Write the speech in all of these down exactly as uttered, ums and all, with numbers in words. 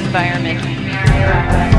environment.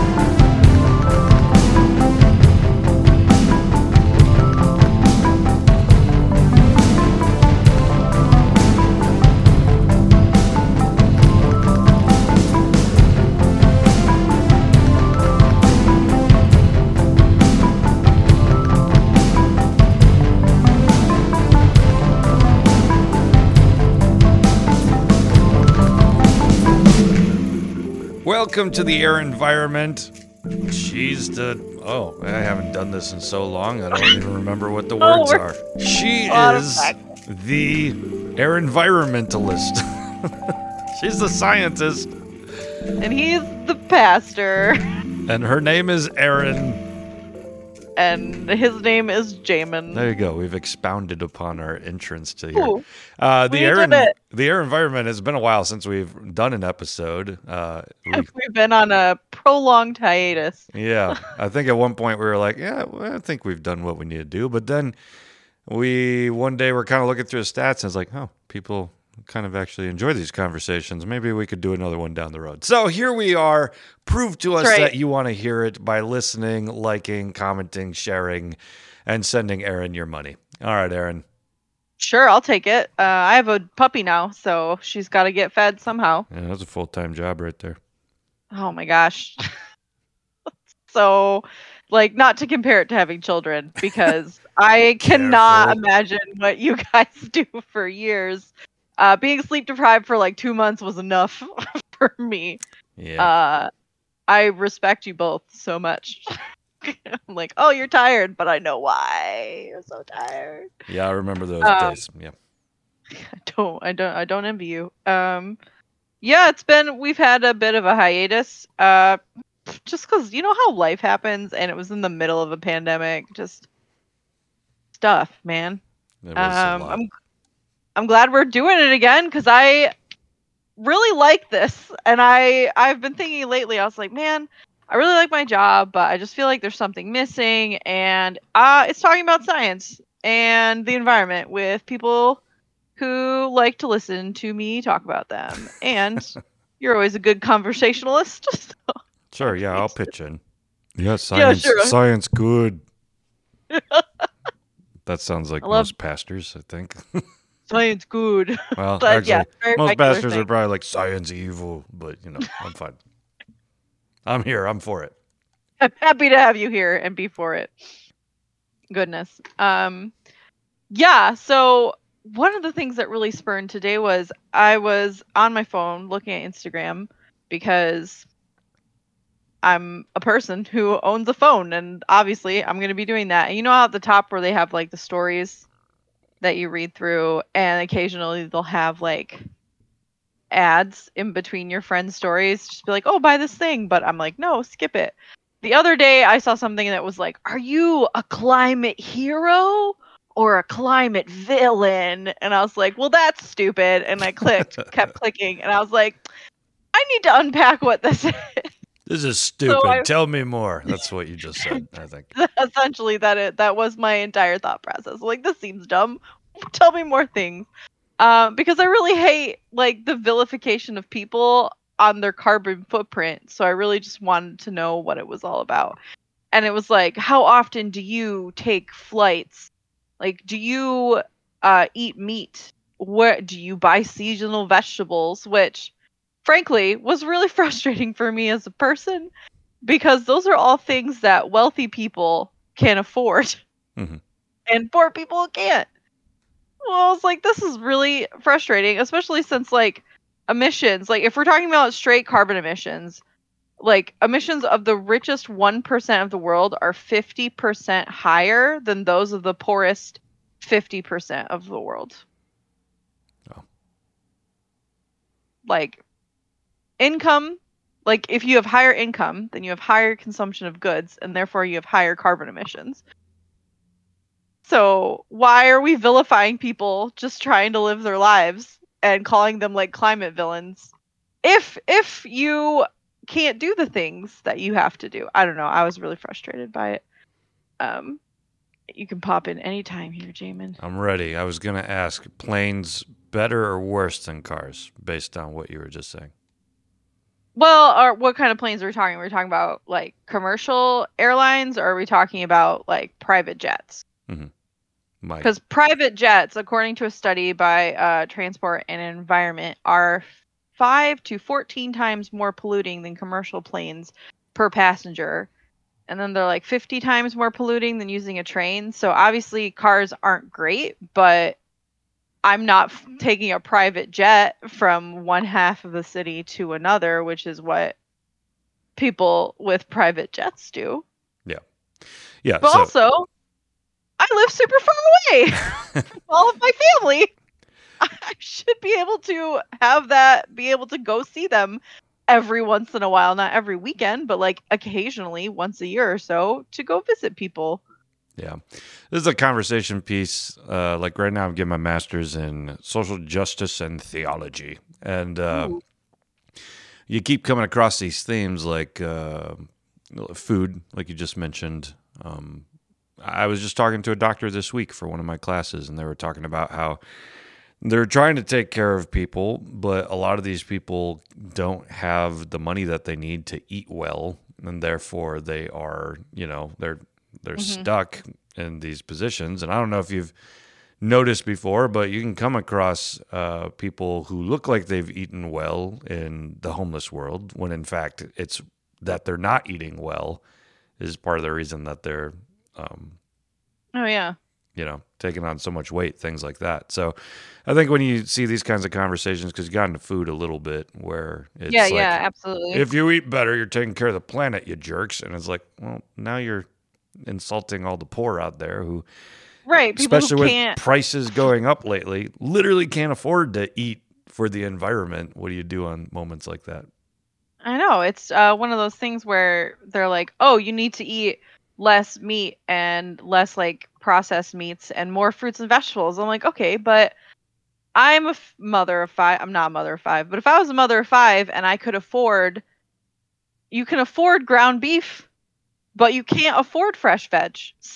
Welcome to the Air Environment. She's the... Oh, I haven't done this in so long, I don't even remember what the words oh, are. She is the air environmentalist. She's the scientist. And he's the pastor. And her name is Aaron. And his name is Jamin. There you go. We've expounded upon our entrance to here. Ooh, uh, the we air, did it. the air environment has been a while since we've done an episode. Uh, we, We've been on a prolonged hiatus. yeah, I think at one point we were like, yeah, well, I think we've done what we need to do. But then we one day were kind of looking through the stats and it's like, oh, people kind of actually enjoy these conversations. Maybe we could do another one down the road. So here we are. Prove to us right. that you want to hear it by listening, liking, commenting, sharing, and sending Aaron your money. All right, Aaron. Sure, I'll take it. Uh, I have a puppy now, so she's got to get fed somehow. Yeah, that's a full-time job right there. Oh my gosh. So, like, not to compare it to having children, because I cannot Careful. imagine what you guys do for years. Uh, being sleep deprived for like two months was enough for me. Yeah. Uh, I respect you both so much. I'm like, oh, you're tired, but I know why you're so tired. Yeah, I remember those um, days. Yeah. I don't, I don't, I don't envy you. Um, yeah, it's been, we've had a bit of a hiatus. Uh, just because you know how life happens, and it was in the middle of a pandemic. Just stuff, man. It was a Um, lot. I'm, I'm glad we're doing it again because I really like this, and I, I've been thinking lately. I was like, man, I really like my job, but I just feel like there's something missing, and uh, it's talking about science and the environment with people who like to listen to me talk about them. And you're always a good conversationalist. So. Sure, yeah, I'll pitch in. Yeah, science, sure. science, good. That sounds like I love- most pastors, I think. Science good. Well, But, actually, yeah, very most regular pastors thing. are probably like science evil, but you know, I'm fine. I'm here. I'm for it. I'm happy to have you here and be for it. Goodness. Um, yeah, so one of the things that really spurned today was I was on my phone looking at Instagram because I'm a person who owns a phone, and obviously I'm going to be doing that. And you know how at the top where they have like the stories that you read through, and occasionally they'll have like ads in between your friends' stories, just be like, oh, buy this thing. But I'm like, no, skip it. The other day I saw something that was like, are you a climate hero or a climate villain? And I was like, well, that's stupid. And I clicked, kept clicking, and I was like, I need to unpack what this is. This is stupid. I- Tell me more. That's what you just said, I think. Essentially, that it that was my entire thought process. Like, this seems dumb. Tell me more things. Um, because I really hate like the vilification of people on their carbon footprint. So I really just wanted to know what it was all about. And it was like, how often do you take flights? Like, do you uh, eat meat? Where do you buy seasonal vegetables? Which, frankly, was really frustrating for me as a person, because those are all things that wealthy people can afford, Mm-hmm. and poor people can't. Well, I was like, this is really frustrating, especially since, like, emissions, like, if we're talking about straight carbon emissions, like, emissions of the richest one percent of the world are fifty percent higher than those of the poorest fifty percent of the world. Oh. Like, income, like, if you have higher income, then you have higher consumption of goods, and therefore you have higher carbon emissions. So why are we vilifying people just trying to live their lives and calling them like climate villains if if you can't do the things that you have to do? I don't know. I was really frustrated by it. Um, you can pop in anytime here, Jamin. I'm ready. I was going to ask, planes better or worse than cars based on what you were just saying? Well, or what kind of planes are we talking? Are we talking about like commercial airlines, or are we talking about like private jets? Mm-hmm. Mike. Because private jets, according to a study by uh, Transport and Environment, are five to fourteen times more polluting than commercial planes per passenger. And then they're like fifty times more polluting than using a train. So obviously cars aren't great, but I'm not f- taking a private jet from one half of the city to another, which is what people with private jets do. Yeah. Yeah. But So also, I live super far away from all of my family. I should be able to have that, be able to go see them every once in a while, not every weekend, but like occasionally, once a year or so, to go visit people. yeah, this is a conversation piece. Uh, like right now, I'm getting my master's in social justice and theology, and uh, Ooh. you keep coming across these themes like uh, food, like you just mentioned. Um, I was just talking to a doctor this week for one of my classes, and they were talking about how they're trying to take care of people, but a lot of these people don't have the money that they need to eat well, and therefore they are, you know, they're they're Mm-hmm. stuck in these positions. And I don't know if you've noticed before, but you can come across uh, people who look like they've eaten well in the homeless world, when in fact it's that they're not eating well is part of the reason that they're, um, Oh, yeah. you know, taking on so much weight, things like that. So I think when you see these kinds of conversations, because you got into food a little bit, where it's Yeah, like, yeah, absolutely. if you eat better, you're taking care of the planet, you jerks. And it's like, well, now you're insulting all the poor out there who, Right, people who especially with can't. prices going up lately, literally can't afford to eat for the environment. What do you do on moments like that? I know, it's uh, one of those things where they're like, oh, you need to eat less meat and less like processed meats and more fruits and vegetables. I'm like, okay, but I'm a f- mother of five. I'm not a mother of five, but if I was a mother of five and I could afford, you can afford ground beef, but you can't afford fresh veg.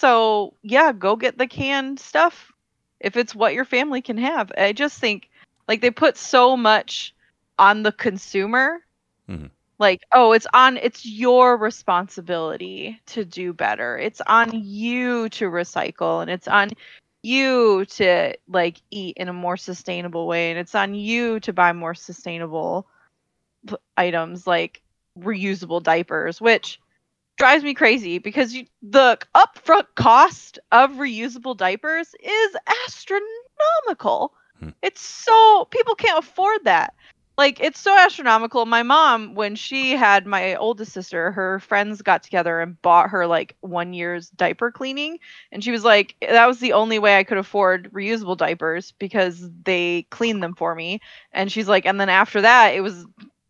So yeah, go get the canned stuff if it's what your family can have. I just think like they put so much on the consumer. Mm-hmm. Like, oh, it's on, it's your responsibility to do better. It's on you to recycle, and it's on you to like eat in a more sustainable way, and it's on you to buy more sustainable p- items like reusable diapers, which drives me crazy because you, the upfront cost of reusable diapers is astronomical. Hmm. It's so people can't afford that. Like it's so astronomical. My mom, when she had my oldest sister, her friends got together and bought her like one year's diaper cleaning, and she was like, that was the only way I could afford reusable diapers because they cleaned them for me. And she's like, and then after that, it was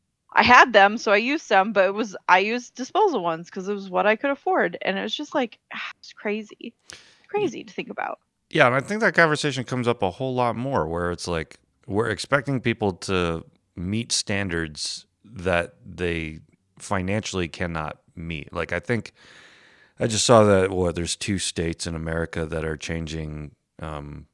I had them, so I used some, but it was I used disposal ones because it was what I could afford, and it was just like it's crazy, crazy to think about. Yeah, and I think that conversation comes up a whole lot more where it's like we're expecting people to meet standards that they financially cannot meet. Like I think I just saw that what there's two states in America that are changing um,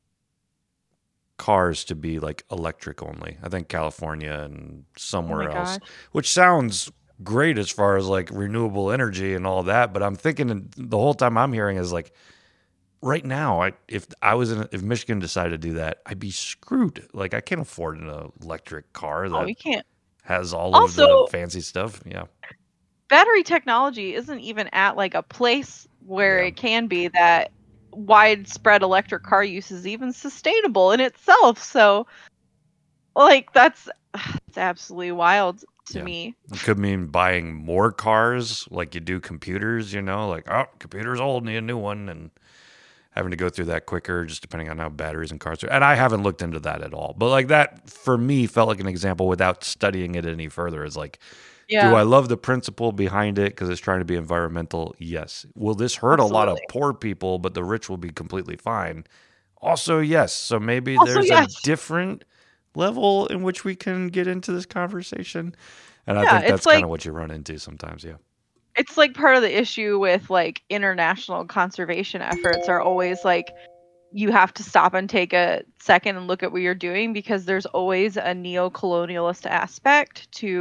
cars to be like electric only. I think California and Oh somewhere my else, gosh. which sounds great as far as like renewable energy and all that. But I'm thinking the whole time I'm hearing is like, right now, I, if I was in, if Michigan decided to do that, I'd be screwed. Like I can't afford an electric car Oh, that you can't. has all of the Also, fancy stuff. Yeah, battery technology isn't even at like a place where yeah, it can be that widespread electric car use is even sustainable in itself. So, like that's it's absolutely wild to yeah. me. It could mean buying more cars, like you do computers. You know, like oh, computer's old, need a new one, and having to go through that quicker, just depending on how batteries and cars are. And I haven't looked into that at all. But like that for me felt like an example without studying it any further. Is like, do Yeah, I love the principle behind it because it's trying to be environmental? Yes. Will this hurt a lot of absolutely. poor people, but the rich will be completely fine? Also, yes. So maybe Also, there's a yes. different level in which we can get into this conversation. And I Yeah, think it's that's kind like of what you run into sometimes. Yeah. it's like part of the issue with like international conservation efforts are always like you have to stop and take a second and look at what you're doing because there's always a neo-colonialist aspect to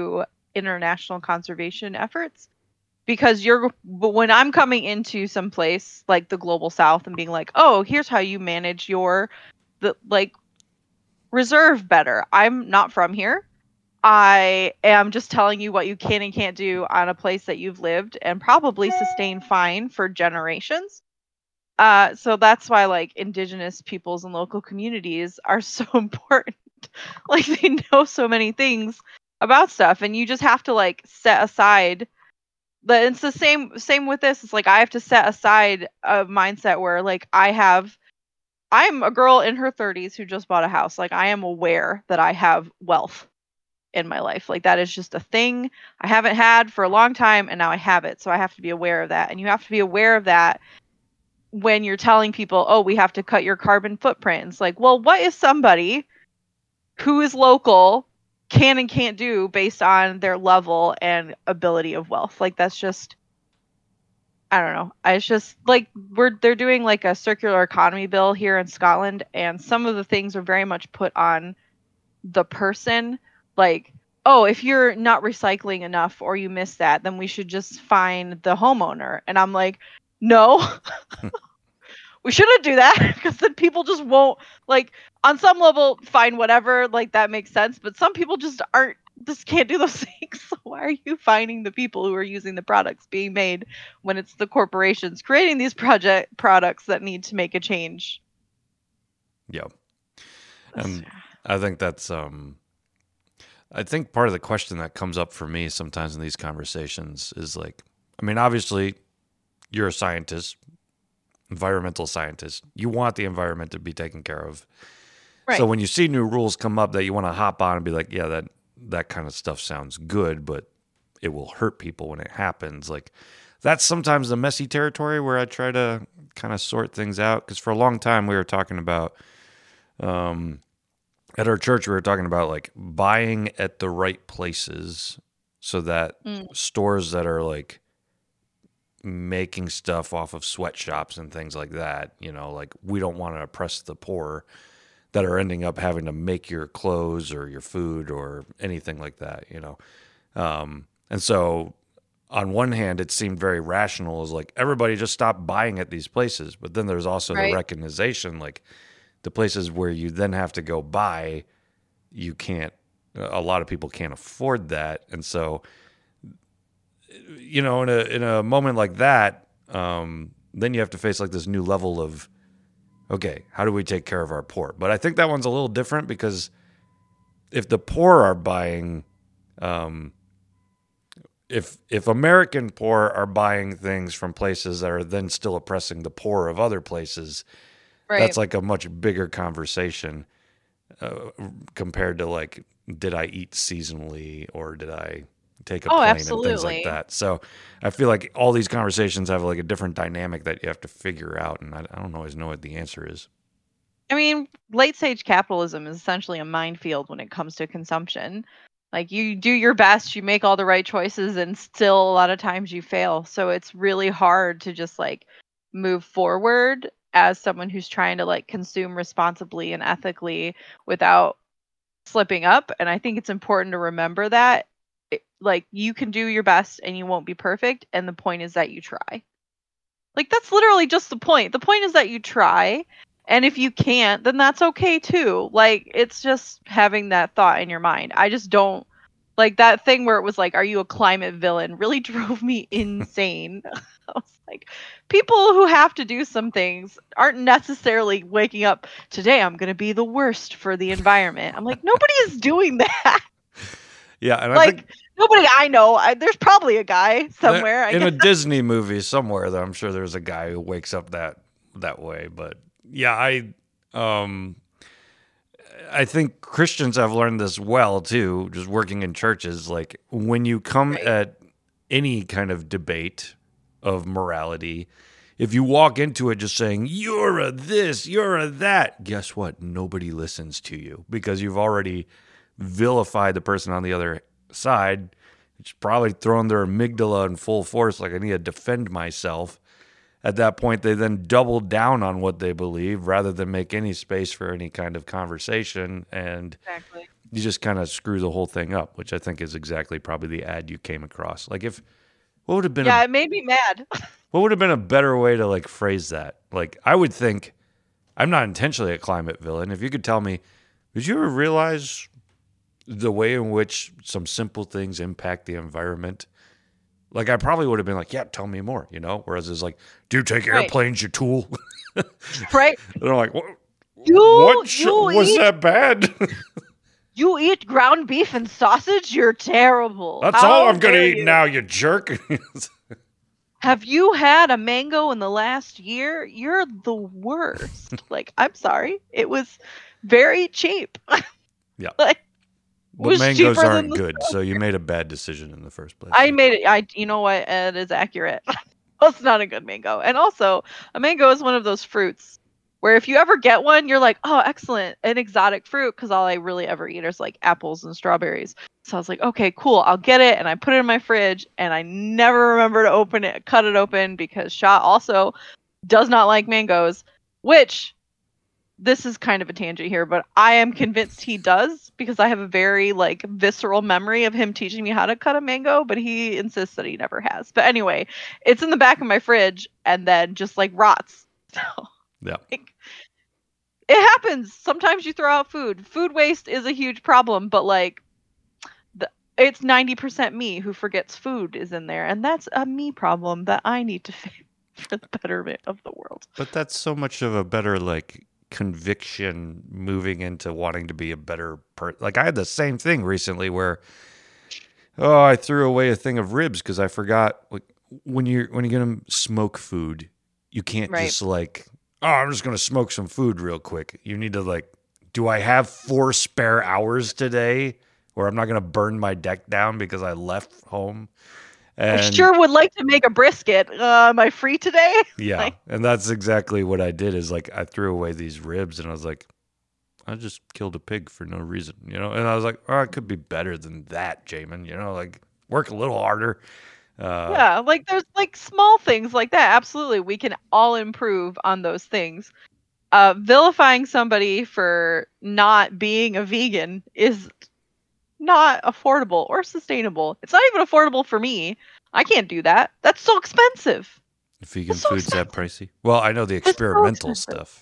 international conservation efforts. Because you're, but when I'm coming into some place like the global south and being like, oh, here's how you manage your, the like reserve better. I'm not from here. I am just telling you what you can and can't do on a place that you've lived and probably sustained fine for generations. Uh, so that's why like indigenous peoples and local communities are so important. Like they know so many things about stuff, and you just have to like set aside. But it's the same same with this. It's like I have to set aside a mindset where like I have I'm a girl in her thirties who just bought a house. Like I am aware that I have wealth in my life. Like that is just a thing I haven't had for a long time and now I have it. So I have to be aware of that. And you have to be aware of that when you're telling people, "Oh, we have to cut your carbon footprint." It's like, "Well, what is somebody who is local can and can't do based on their level and ability of wealth?" Like that's just I don't know. It's just like we're they're doing like a circular economy bill here in Scotland, and some of the things are very much put on the person. Like, oh, if you're not recycling enough or you miss that, then we should just fine the homeowner. And I'm like, no, we shouldn't do that because then people just won't like on some level fine whatever. Like that makes sense, but some people just aren't. Just can't do those things. So why are you finding the people who are using the products being made when it's the corporations creating these project products that need to make a change? Yeah. And I think that's, um, I think part of the question that comes up for me sometimes in these conversations is like, I mean, obviously you're a scientist, environmental scientist. You want the environment to be taken care of. Right. So when you see new rules come up that you want to hop on and be like, yeah, that, that kind of stuff sounds good, but it will hurt people when it happens. Like that's sometimes the messy territory where I try to kind of sort things out. Because for a long time we were talking about, um, at our church we were talking about like buying at the right places so that mm. stores that are like making stuff off of sweatshops and things like that, you know, like we don't want to oppress the poor that are ending up having to make your clothes or your food or anything like that, you know? Um, and so on one hand, it seemed very rational as like everybody just stop buying at these places. But then there's also right. the recognition, like the places where you then have to go buy, you can't, a lot of people can't afford that. And so, you know, in a, in a moment like that, um, then you have to face like this new level of, okay, how do we take care of our poor? But I think that one's a little different because if the poor are buying, um, if if American poor are buying things from places that are then still oppressing the poor of other places, right. that's like a much bigger conversation uh, compared to like, did I eat seasonally or did I take a oh, plane absolutely. and things like that. So I feel like all these conversations have like a different dynamic that you have to figure out, and I, I don't always know what the answer is. I mean, late stage capitalism is essentially a minefield when it comes to consumption. Like you do your best, you make all the right choices, and still a lot of times you fail. So it's really hard to just like move forward as someone who's trying to like consume responsibly and ethically without slipping up. And I think it's important to remember that it, like you can do your best and you won't be perfect. And the point is that you try. Like that's literally just the point. The point is that you try. And if you can't, then that's okay too. Like it's just having that thought in your mind. I just don't like that thing where it was like, are you a climate villain? Really drove me insane. I was like, people who have to do some things aren't necessarily waking up, today I'm going to be the worst for the environment. I'm like, nobody is doing that. Yeah, and like I think nobody I know. I, there's probably a guy somewhere I in guess. a Disney movie somewhere that I'm sure there's a guy who wakes up that that way. But yeah, I um, I think Christians have learned this well too. Just working in churches, like when you come right. at any kind of debate of morality, if you walk into it just saying you're a this, you're a that, guess what? Nobody listens to you because you've already vilify the person on the other side. It's probably throwing their amygdala in full force, like I need to defend myself. At that point, they then double down on what they believe rather than make any space for any kind of conversation. And exactly. you just kind of screw the whole thing up, which I think is exactly probably the ad you came across. Like if what would have been Yeah, a, it made me mad. what would have been a better way to like phrase that? Like I would think I'm not intentionally a climate villain. If you could tell me, did you ever realize the way in which some simple things impact the environment? Like I probably would have been like, yeah, tell me more, you know? Whereas it's like, do you take Right. airplanes, you tool? Right? And I'm like, what, You, what sh- you was eat, that bad? you eat ground beef and sausage? You're terrible. That's How all I'm going to dare eat you. now, you jerk. Have you had a mango in the last year? You're the worst. Like, I'm sorry. It was very cheap. Yeah. Like, But was mangoes cheaper than aren't the good, so you made a bad decision in the first place. I made it. I, you know what? It is accurate. It's not a good mango. And also, a mango is one of those fruits where if you ever get one, you're like, oh, excellent, an exotic fruit. Because all I really ever eat is like apples and strawberries. So I was like, okay, cool, I'll get it. And I put it in my fridge, and I never remember to open it, cut it open, because Shah also does not like mangoes, which. This is kind of a tangent here, but I am convinced he does because I have a very like visceral memory of him teaching me how to cut a mango, but he insists that he never has. But anyway, it's in the back of my fridge and then just like rots. So Yeah. like, it happens. Sometimes you throw out food. Food waste is a huge problem, but like the, it's ninety percent me who forgets food is in there, and that's a me problem that I need to fix for the betterment of the world. But that's so much of a better like conviction moving into wanting to be a better person. Like I had the same thing recently where oh, I threw away a thing of ribs because I forgot like when you're when you're gonna smoke food, you can't Right. just like, oh, I'm just gonna smoke some food real quick. You need to like, do I have four spare hours today where I'm not gonna burn my deck down because I left home? And I sure would like to make a brisket. Uh, am I free today? yeah, Like- and that's exactly what I did. Is like I threw away these ribs, and I was like, I just killed a pig for no reason, you know. And I was like, oh, it could be better than that, Jamin. You know, like work a little harder. Uh, Yeah, like there's like small things like that. Absolutely, we can all improve on those things. Uh, vilifying somebody for not being a vegan is not affordable or sustainable. It's not even affordable for me. I can't do that. That's so expensive. Vegan It's so food's that pricey. Well, I know the so experimental expensive. stuff.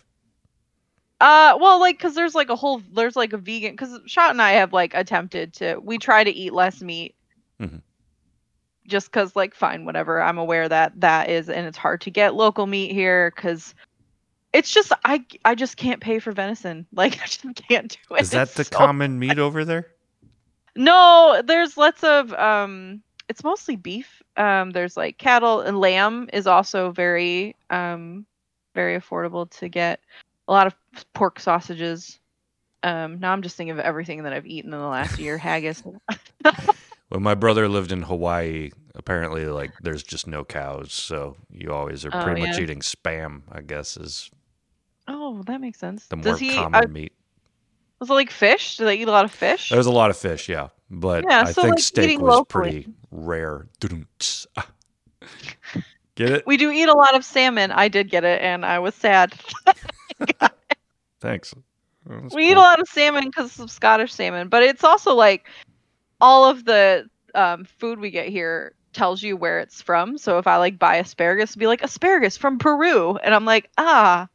Uh, well, like, cause there's like a whole, there's like a vegan, cause Shot and I have like attempted to, we try to eat less meat. Mhm. Just cause like, fine, whatever. I'm aware that that is, and it's hard to get local meat here, cause it's just, I, I just can't pay for venison. Like, I just can't do it. Is that It's the so- common meat over there? No, there's lots of, um, it's mostly beef. Um, there's like cattle, and lamb is also very, um, very affordable to get. A lot of pork sausages. Um, now I'm just thinking of everything that I've eaten in the last year. Haggis. When my brother lived in Hawaii, apparently, like, there's just no cows, so you always are Oh, pretty much yeah. eating spam, I guess, is Oh, that makes sense. the more Does he? common Uh, meet. was it like fish? Do they eat a lot of fish? There's a lot of fish, yeah, but Yeah, I so, think like, steak eating was locally. pretty rare. Get it? We do eat a lot of salmon. I did get it, and I was sad. Thanks. That's We eat a cool. lot of salmon because of Scottish salmon, but it's also like all of the um, food we get here tells you where it's from. So if I like buy asparagus, it'd be like asparagus from Peru, and I'm like, ah,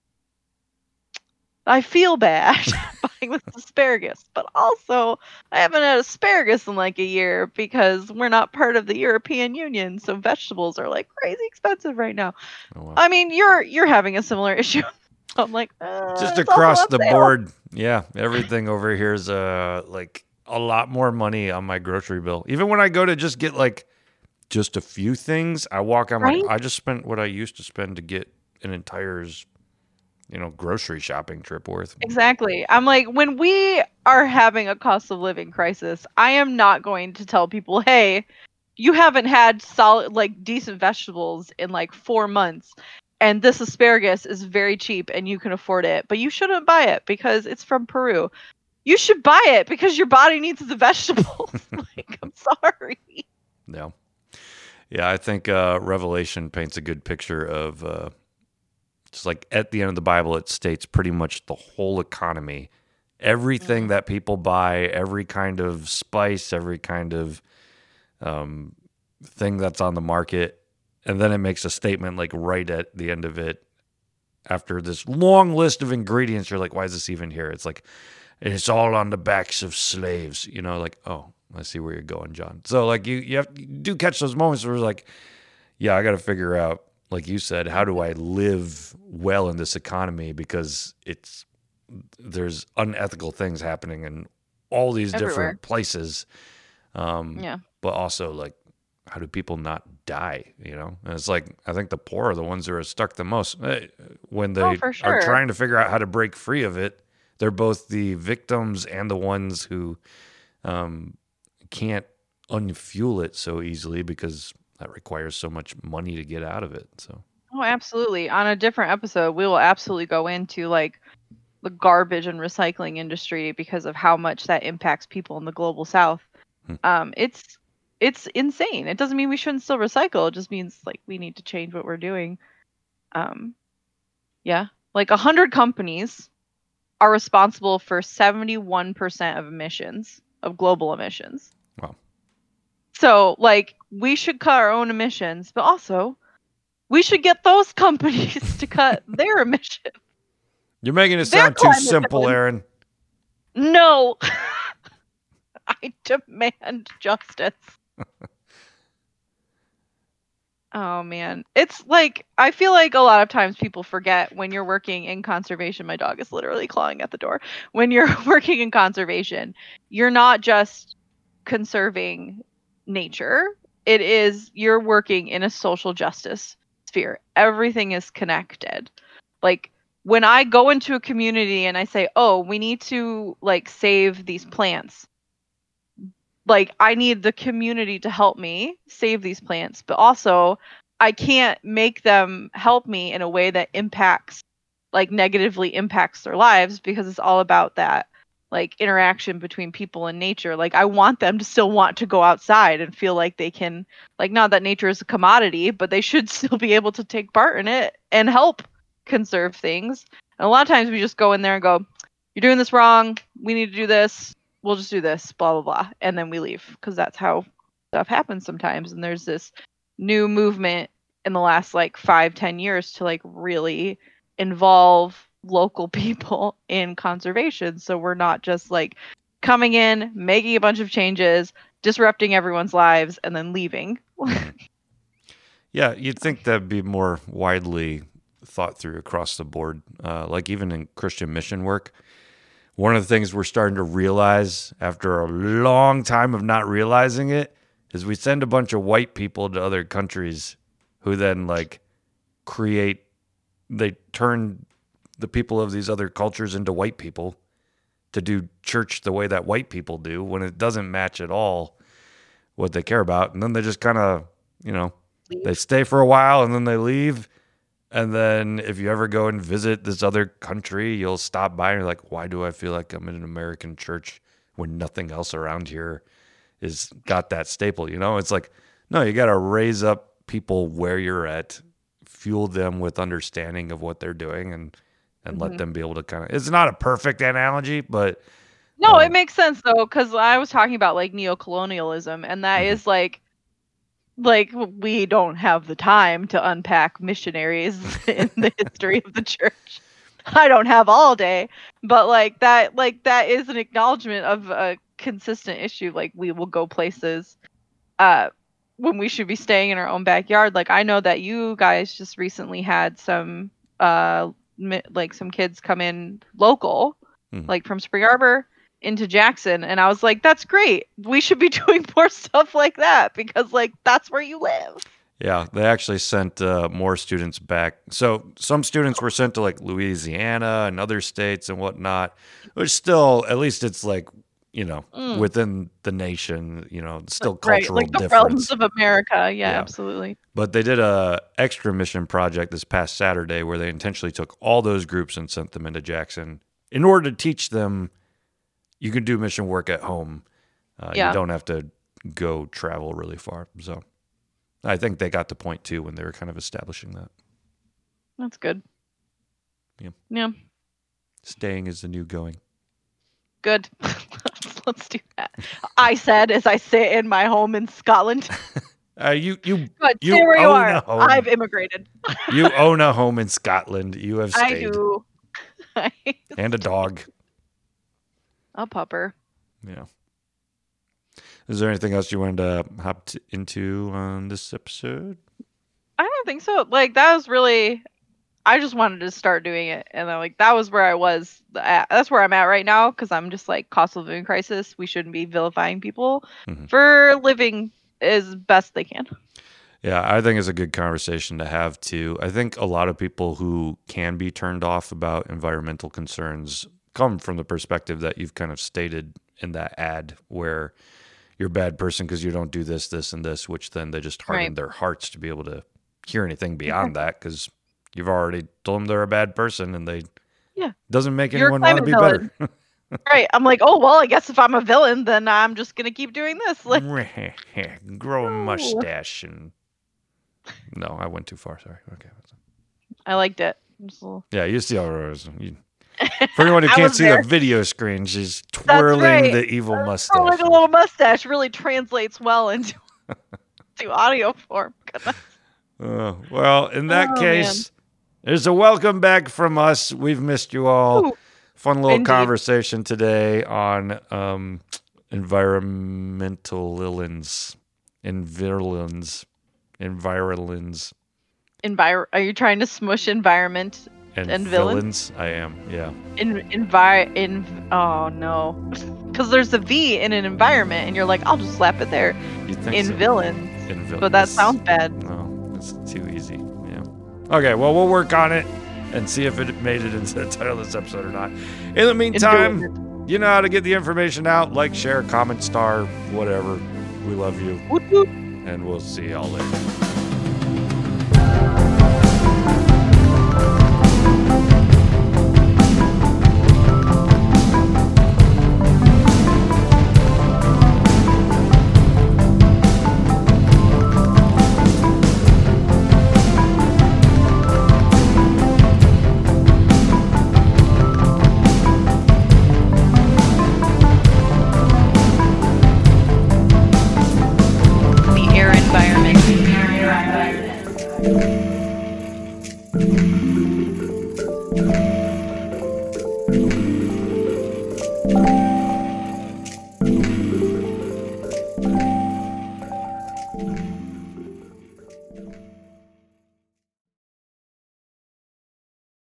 I feel bad buying this asparagus, but also I haven't had asparagus in like a year because we're not part of the European Union, so vegetables are like crazy expensive right now. Oh, well. I mean, you're you're having a similar issue. I'm like, uh, Just it's also across on the sale. board, yeah, everything over here is uh like a lot more money on my grocery bill. Even when I go to just get like just a few things, I walk. I'm Right? like, I just spent what I used to spend to get an entire, you know, grocery shopping trip worth. Exactly. I'm like, when we are having a cost of living crisis, I am not going to tell people, hey, you haven't had solid, like decent vegetables in like four months. And this asparagus is very cheap and you can afford it, but you shouldn't buy it because it's from Peru. You should buy it because your body needs the vegetables. Like, I'm sorry. Yeah, yeah. I think uh, Revelation paints a good picture of. Uh, It's like at the end of the Bible, it states pretty much the whole economy, everything Mm. that people buy, every kind of spice, every kind of um, thing that's on the market. And then it makes a statement like right at the end of it after this long list of ingredients. You're like, why is this even here? It's like, it's all on the backs of slaves, you know, like, oh, I see where you're going, John. So like you, you have you do catch those moments where it's like, yeah, I got to figure out, like you said, how do I live well in this economy? Because it's, there's unethical things happening in all these Everywhere. different places. Um, Yeah. But also like, how do people not die? You know, and it's like, I think the poor are the ones who are stuck the most. Eh, when they Oh, for are sure. trying to figure out how to break free of it. They're both the victims and the ones who um, can't unfuel it so easily because that requires so much money to get out of it. So, Oh, absolutely. On a different episode, we will absolutely go into like the garbage and recycling industry because of how much that impacts people in the global south. Hmm. Um, it's it's insane. It doesn't mean we shouldn't still recycle. It just means like we need to change what we're doing. Um, yeah, like a hundred companies are responsible for seventy-one percent of emissions of global emissions. wow. So, like, we should cut our own emissions, but also we should get those companies to cut their emissions. You're making it They're sound too climate simple, villains. Aaron. No. I demand justice. Oh man. It's like I feel like a lot of times people forget when you're working in conservation. My dog is literally clawing at the door. When you're working in conservation, you're not just conserving nature. It is you're working in a social justice sphere. Everything is connected. Like when I go into a community and I say, "Oh, we need to like save these plants." Like I need the community to help me save these plants, but also I can't make them help me in a way that impacts like negatively impacts their lives because it's all about that like interaction between people and nature. Like I want them to still want to go outside and feel like they can like not that nature is a commodity, but they should still be able to take part in it and help conserve things. And a lot of times we just go in there and go, "You're doing this wrong. We need to do this. We'll just do this, blah, blah, blah." And then we leave because that's how stuff happens sometimes. And there's this new movement in the last like five, ten years to like really involve local people in conservation. So we're not just like coming in, making a bunch of changes, disrupting everyone's lives, and then leaving. Yeah, you'd think that'd be more widely thought through across the board. Uh, like even in Christian mission work, one of the things we're starting to realize after a long time of not realizing it is we send a bunch of white people to other countries who then like create, they turn the people of these other cultures into white people to do church the way that white people do when it doesn't match at all what they care about. And then they just kind of, you know, they stay for a while and then they leave. And then if you ever go and visit this other country, you'll stop by and you're like, why do I feel like I'm in an American church when nothing else around here is got that staple? You know, it's like, no, you got to raise up people where you're at, fuel them with understanding of what they're doing and, and Mhm. let them be able to kind of, it's not a perfect analogy, but No, Um, it makes sense though, because I was talking about like neocolonialism, and that Mhm. is like, like we don't have the time to unpack missionaries in the history of the church. I don't have all day, but like that, like that is an acknowledgement of a consistent issue. Like we will go places, uh, when we should be staying in our own backyard. Like I know that you guys just recently had some, uh, mi- like some kids come in local, Mhm. like from Spring Arbor into Jackson, and I was like, that's great. We should be doing more stuff like that because like that's where you live. Yeah, they actually sent uh, more students back. So some students were sent to like Louisiana and other states and whatnot, which still, at least it's like, you know, Mm. within the nation, you know, still Right, cultural like the difference. realms of America. Yeah, Yeah. absolutely. But they did a extra mission project this past Saturday where they intentionally took all those groups and sent them into Jackson in order to teach them you can do mission work at home. Uh, Yeah. You don't have to go travel really far. So I think they got the point too when they were kind of establishing that. That's good. Yeah. Yeah. Staying is the new going. Good. let's, let's do that. I said as I sit in my home in Scotland. Uh, you you Good. you Stay where you own are. a home. I've immigrated. You own a home in Scotland. You have I stayed. do. And a dog. A pupper. Yeah. Is there anything else you wanted to hop t- into on this episode? I don't think so. Like that was really. I just wanted to start doing it, and then like that was where I was. At. That's where I'm at right now because I'm just like cost of living crisis. We shouldn't be vilifying people mm-hmm. for living as best they can. Yeah, I think it's a good conversation to have too. I think a lot of people who can be turned off about environmental concerns come from the perspective that you've kind of stated in that ad where you're a bad person because you don't do this, this, and this, which then they just harden right. their hearts to be able to hear anything beyond that because you've already told them they're a bad person and they yeah doesn't make You're anyone want to be villain. better. Right. I'm like, oh, well, I guess if I'm a villain, then I'm just going to keep doing this. Like, grow a mustache and... No, I went too far. Sorry. Okay. I liked it. Little... Yeah, you see how it was. You... For anyone who can't see there. The video screen, she's twirling right. the evil uh, mustache. Like a little mustache really translates well into to audio form. Uh, well, in that oh, case, man. There's a welcome back from us. We've missed you all. Ooh. Fun little Indeed. Conversation today on um, environmental villains, envirolins, envirolins. Envir- Are you trying to smush environment and, and villains? villains? I am, yeah. In envi in oh no, because there's a V in an environment, and you're like, I'll just slap it there. You think in so? villains, in villains, but that sounds bad. No, it's too easy. Yeah. Okay, well, we'll work on it. And see if it made it into the title of this episode or not. In the meantime, you know how to get the information out. Like, share, comment, star, whatever. We love you. Woot woot. And we'll see y'all later.